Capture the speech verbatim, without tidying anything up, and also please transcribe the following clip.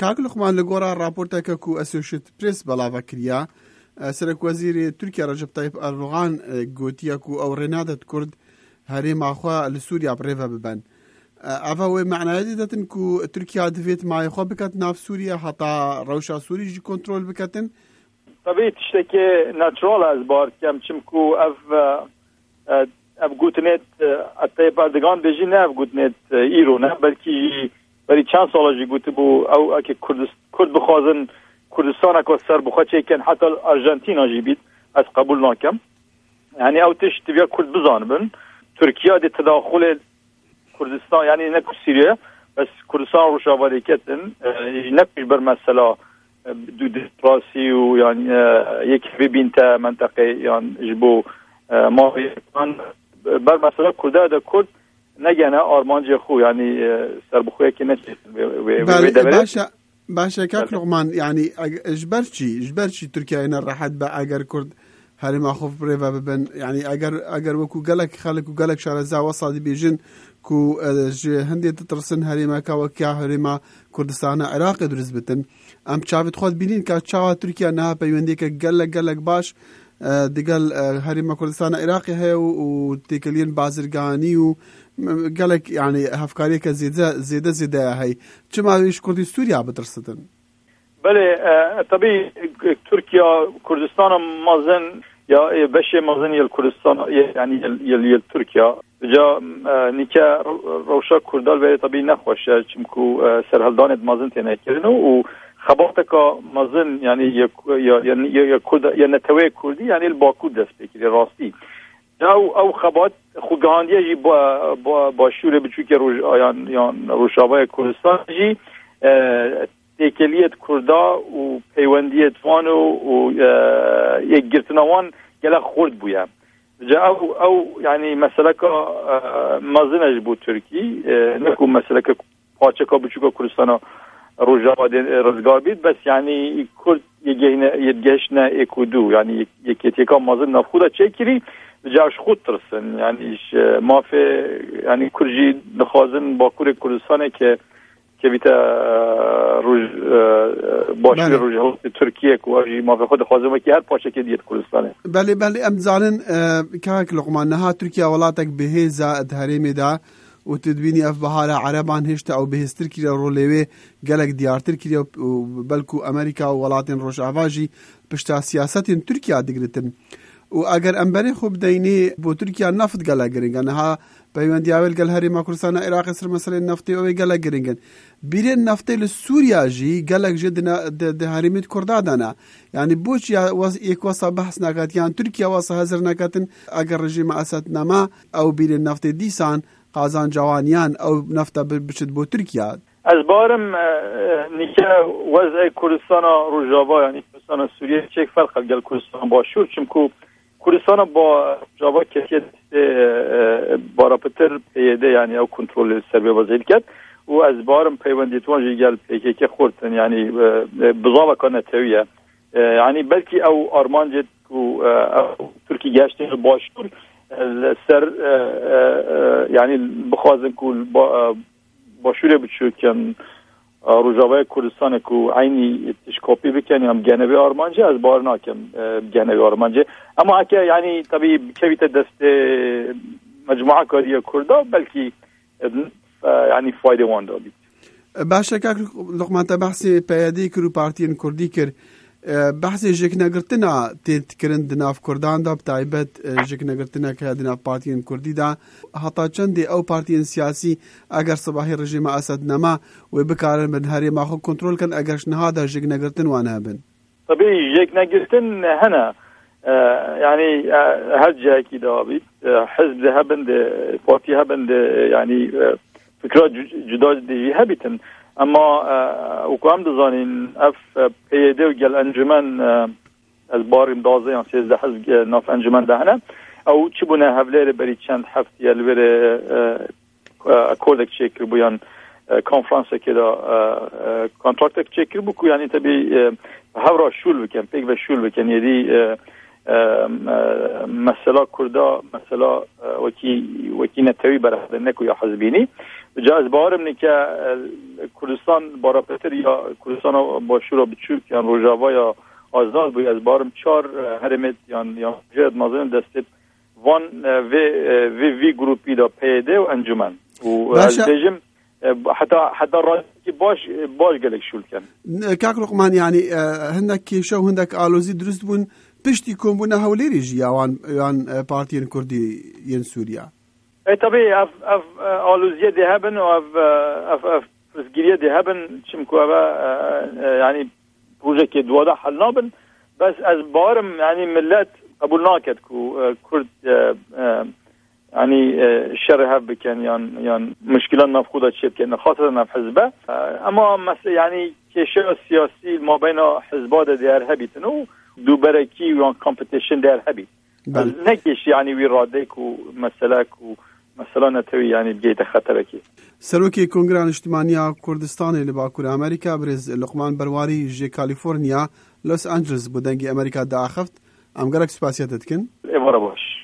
کاک لقمان لگورا راپورتێکە کو ئەسۆشیێتد پرێس بەڵاوە کردیا سەرۆک وەزیری تورکیا ڕەجەب تایب ئەردۆغان گوتیە کو ئەو ڕێنادەت کورد هەرێماخوا لە سووریا بڕێڤە ببەن ئەڤە وێ معنایەتی دەتن کو تورکیا دەبێت مایەخوا بکات ناف سووریا هەتا ڕەوشا سووریژی کۆنترۆل بکەتن طبیعی تشتێکی ناترۆڵە ئەس بارکەم چمکو ئەف ئەف گوتنێت ئەتەیب ئەردۆغان بێژی نە ئەف گوتنێت ئیرۆ نە بەلکی بەری چند ساڵەژی گوتبوو ئەو ئەکێ کورد بخوازن کوردستانێکە سەر بخوا چێکەن حتا ئەرژەنتیناژی بیت ئەس قبول ناکەم یعنی ئەو تشت تبیا کورد بزانبن تورکیا دێ تداخل کردستان یعنی نکو سوریه بس کردستان روشاواریکتن نکوش بر مثلا دو دستراسی و یعنی یک ببین تا منطقه یعنی جبو ما بر مثلا کرده دا کرد نگنه آرمانج خو یعنی سربخویه که نچید باشا باشا کاک لقمان یعنی اجبر چی اجبر چی ترکیه اینا راحت با اگر کرد هرما خوف بريفا ببن يعني اگر اگر وكو قالك خالك وقالك شارزا وصادي بيجن كو هندي تترسن هرما كاوكا هرما كردستان عراق درز بتن ام تشافت خود بينين كا تشاوا تركيا نها بيونديك قالك قالك باش دقال هرما كردستان عراقي هي وتيكلين بازرقاني و قالك يعني هفكاريك زيده زيده زيده هي كما ويش كردي سوريا بترستن بله طبيعي تركيا كردستان مازن یا بشه مازن یل کردستان یعنی یل یل ترکیه جا نیکه روشا کردال به طبیعی نخواشه چمکو سرهلدان مازن تنه کردن و خباته که مازن یعنی یا یا یا کرد یا نتوه کردی یعنی الباکو دست بگیره راستی او او خبات خوگاندیه جی با با با شور بچو که روش یان یان روشابای کردستان جی تکلیت کردا و پیوندیت وان و یک گرتنوان گله خورد بویم جا او او یعنی مسئله که مازنش بود ترکی نکو مسئله که پاچه که بچو که کردستان روژاوا رزگار بید بس یعنی کرد یه گهش نه اکودو یعنی یک یکا مازن نفخوده چه کری جاش خود ترسن یعنی مافه یعنی کرجی نخوازن با کور کردستانه که که بیتا روز باشی روز ترکیه که واجی ما خود خوازم که هر پاشه که دیت کردستانه بله بله ام زانن که لقمان نها ترکیه ولاتک به زاد هرمی دا و تدبینی اف بهاره عربان هشتا او بهز ترکیه رولوی گلک دیار ترکیه بلکو امریکا و ولاتن روش عواجی پشتا سیاستین ترکیه دگرتن و اگر امبری خوب دینی بو ترکیه نفت گله گرنگن ها پیوندی اول گل هری کردستان عراق سر مسئله نفتی او گله گرنگن بیرین نفتی لسوریا جی گلک جدنا ده هریمت کردا دانا یعنی بوچ یا واس یک واسه بحث نکات یعنی ترکیه واسه حاضر نکاتن اگر رژیم اسد نما او بیرین نفتی دیسان قازان جوانیان او نفتا بچد بو ترکیه از بارم نیکه وضع کردستان روجاوا یعنی کردستان سوریه چه فرق گل کردستان باشور چمکو کردستان با جاوا کسیت بارapıtır پیده یعنی او کنترل سربی وزیر کرد و از بارم پیوندیتوان جیگل پیکی که خوردن یعنی بزاوه که نتویه یعنی بلکی او آرمانجت و ترکی گشتین باشور سر یعنی بخوازن که باشوره بچو کن روجاوای کردستان که عینی تشکاپی بکنی هم گنوی آرمانجه از بار ناکم گنوی آرمانجه اما اکه یعنی طبیعی کویت دست مجموعه کاری کرده بلکی یعنی فایده وان دادید باشه که لقمان تا بحثی پیادی کرو پارتین کردی کر بحثی جک نگرتنا تیت کرن دناف کردان دا بتایبت جک نگرتنا که دناف پارتین کردی دا حتی چندی او پارتین سیاسی اگر صباحی رژیم اسد نما و بکارن بن هری ما خو کنترول کن اگرش نهادا جک نگرتن وانها بن طبیعی جک نگرتن هنا يعني هجة كده بيت حزب هبند بارتي هبند يعني فكرة جداد دي هبتن اما وكم دزانين اف بيدو جل انجمن البار امدازه يعني سيزده حزب ناف انجمن دهنا او چبونه هفلير بري چند هفته الور اكوردك چكر بيان کنفرانس كده كونتراكتك چكر بكو يعني تبي هورا شول بكن بيك و شول بكن يدي مسئله کرده مسئله وکی وکی نتوی برخده نکو یا حزبینی جاز بارم نکه کردستان بارapetر یا کردستان باشورا بچوک یا روجاوا یا آزاد بوی از بارم چهار هرمت یا یا جد مازن دستت وان وی وی وی گروپی دا پیده و انجمن و دجم حتى حتى راجي باش باش قالك شو كان كاك لقمان يعني هندك كيشو هندك آلوزي درست بون پشتی کن بونه هوليري جي اوان اوان بارتيين كردي ين سوريا اي طبيعي اف اف آلوزيه دي هبن و اف اف اف فسگيريه دي هبن چمكو يعني بروجه كي دوادا حل نابن بس از بارم يعني ملت قبول ناكد كو كرد يعني الشر هب كان يعني يعني مشكلة نفقودة شيء كان خاصة نف حزبه أما مثلا يعني كشيء سياسي ما بين حزبات ديار هبيتنو دو بركي وان كومبيتيشن ديار هبيت نكش يعني ويرادك ومسلك ومثلا نتوي يعني بجيت خطرك سروكي كونغران اجتماعية كردستان اللي باكور أمريكا برز لقمان برواري جي كاليفورنيا لوس أنجلس بدنجي أمريكا دا أخفت أم قالك سباسياتتكن إبرة باش